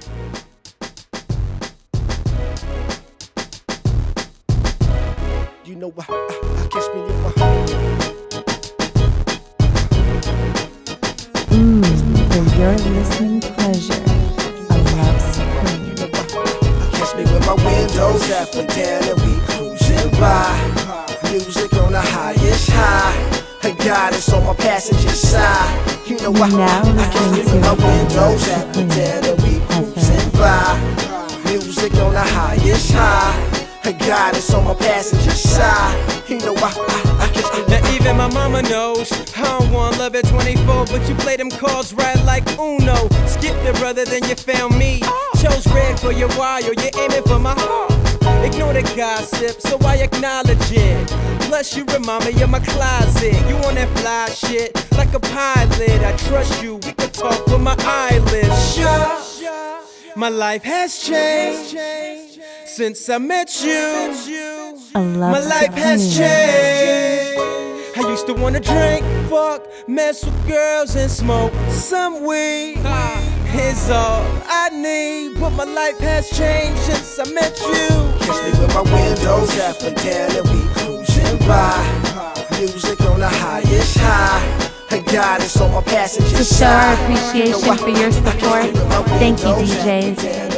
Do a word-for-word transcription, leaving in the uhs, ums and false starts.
You know I, I, I catch me in my Mmm, for your listening pleasure, a love supreme. Catch me with my windows halfway down and we cruising by. Music on the highest high. I got us on my passenger side. You know I, Now I catch me listening with my to windows halfway down and we cruising by. Music on the highest high. I got us on my passenger side. You know I, I, I catch me. Now even my mama knows I don't want love at twenty-four, but you play them cards right like Uno. Skip the brother, then you found me. Chose red for your while, you're aiming for my heart. Ignore the gossip, so I acknowledge it. Plus you remind me of my closet. You on that fly shit, like a pilot. I trust you, we could talk with my eyelids shut. My life has changed since I met you. A love My life has supreme. changed. I used to wanna drink, fuck, mess with girls and smoke some weed. It's all I need, but my life has changed since I met you. Catch me with my windows halfway down and we cruising by. Music on the highest high. I got us on my passenger To show our side. appreciation for your support, thank you, D Js.